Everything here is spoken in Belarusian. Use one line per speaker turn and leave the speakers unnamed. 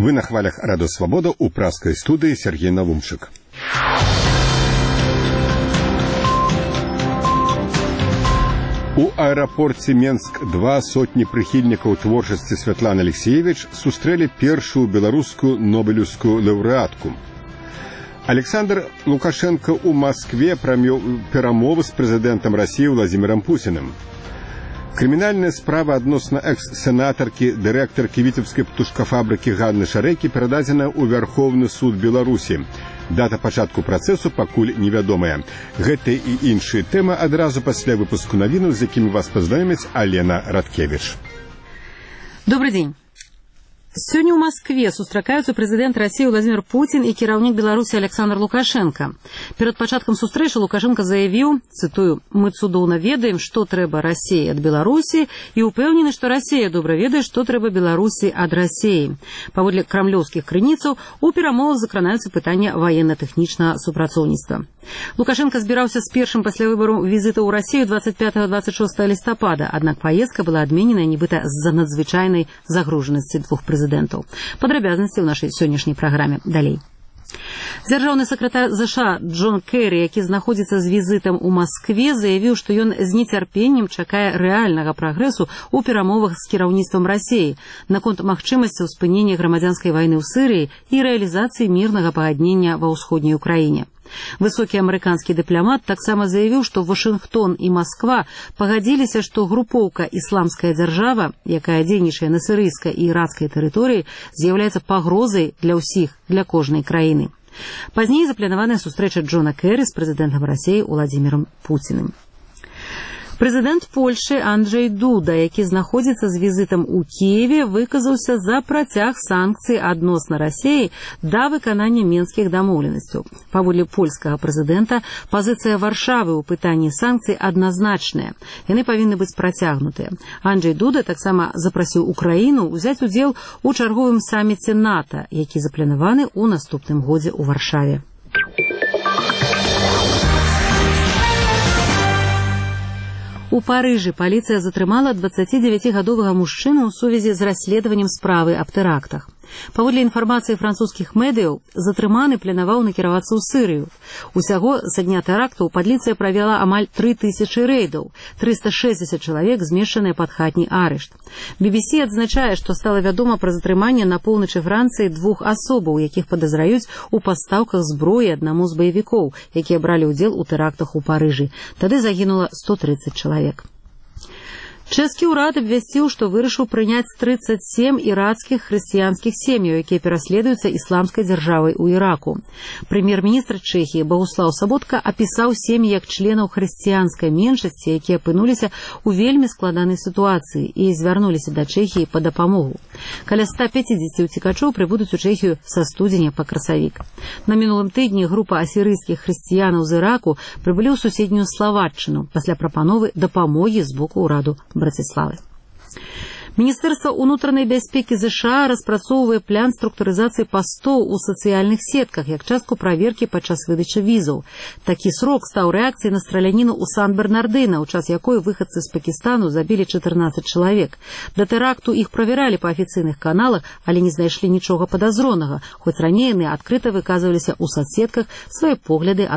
Вы на хвалях «Радио Свобода» у пражской студии Сергей Навумчик. У аэрапорце Менск-2 сотні прыхільнікаў творчасці Святланы Алексеевич сустрэлі першую беларускую нобелевскую лаўрэатку. Александр Лукашенко у Москве правёў перамовы з прэзідэнтам России Владимиром Путиным. Крымінальная справа адносна экс-сенатаркі, дырэктаркі віцебскай птушкафабрыкі Ганны Шарэйкі перададзена ў Вярхоўны суд Беларусі. Дата пачатку працэсу пакуль невядомая. Гэта і іншыя тэмы адразу пасля выпуску навінаў, з якімі вас пазнаёміць Алена Радкевич.
Добрый день. Сегодня в Москве сустракаюцца прэзідэнт России Владимир Путин и кіраўнік Беларуси Александр Лукашенко. Перед пачаткам сустрэчы Лукашенко заявіў, цитую, «Мы цудоўна ведаем, што трэба России от Беларуси, и упэўнены, што Россия добра ведае, што трэба Беларуси от России». Паводле крамлёўскіх крыніцаў, у перамовах закранаюцца пытання военно-тэхнічнага супрацоўніцтва. Лукашенко збіраўся з першым пасля выбару візіта ў Россию 25-26 лістапада, аднак паездка была адменена нібыта з-за надзвычайнай загружанасці двух прэзідэнтаў. Падрабязнасці ў нашай сённяшняй праграме далей. Дзяржаўны сакратар ЗША Джон Керри, які знаходзіцца з візітам у Москве, заявіў, што ён з нецярпеннем чакае рэальнага прагрэсу ў перамовах з кіраўніцтвам Расіі наконт магчымасці спынення грамадзянскай вайны ў Сірыі і рэалізацыі мірнага пагаднення ва ўсходняй Украіне. Высокі амерыканскі дыпламат таксама заявіў, што Вашынгтон і Москва пагадзіліся, што групоўка «Ісламская дзяржава», якая дзейнічае на сірыйскай і іракскай тэрыторыі, з'яўляецца пагрозай для ўсіх, для кожнай краіны. Пазней запланаваная сустрэча Джона Керри з прэзідэнтам Расіі Владимиром Путиным. Прэзідэнт Польшы Анджэй Дуда, які знаходзіцца з візітам у Кіеве, выказаўся за працяг санкцый адносна Расіі да выканання мінскіх дамоўленасцяў. Паводле польскага прэзідэнта, пазіцыя Варшавы ў пытанні санкцый адназначная. Яны павінны быць працягнутыя. Анджэй Дуда таксама запрасіў Украіну ўзяць удзел у чарговым саміце НАТО, які запланаваны ў наступным годзе ў Варшаве. У Парыжы паліцыя затрымала 29-гадовага мужчыну ў сувязі з расследаваннем справы аб тэрактах. Паводле інфармацыі французскіх медыяў, затрыманы планаваў накіравацца ў Сірыю. Усяго са дня тэрактаў паліцыя правяла амаль 3000 рэйдаў, 360 чалавек змешчаныя пад хатні арышт. BBC адзначае, што стала вядома пра затрыманне на поўначы Францыі двух асобаў, якіх падазраюць у пастаўках зброі аднаму з баевікоў, якія бралі ўдзел у тэрактах у Парыжы. Тады загінула 130 чалавек. Чэшскі ўрад абвясціў, што вырашыў прыняць 37 іракскіх хрысціянскіх сем'яў, якія пераследуюцца ісламскай дзяржавай у Іраку. Прэм'ер-міністр Чэхіі Багуслаў Саботка апісаў сем'і як членаў хрысціянскай меншасці, якія апынуліся ў вельмі складанай сітуацыі і звярнуліся да Чэхіі па дапамогу. Каля 150 уцекачоў прыбудуць у Чэхію са студзеня па красавік. На мінулым тыдні група асірыйскіх хрысціянаў з Іраку прыбылі ў суседнюю Славаччыну пасля прапановы дапамогі з боку ўраду Братиславы. Міністэрства ўнутранай бяспекі ЗША распрацоўвае план структурызацыі пастоў у сацыяльных сетках як частку праверкі падчас выдачы візаў. Такі срок стаў рэакцыяй на страляніну ў Сан-Бернардына, у час якой выхадцы з Пакістану забілі 14 чалавек. Да тэракту іх правяралі па афіцыйных каналах, але не знайшлі нічога падазронага, хоць раней яны адкрыта выказваліся ў сацсетках свае погляды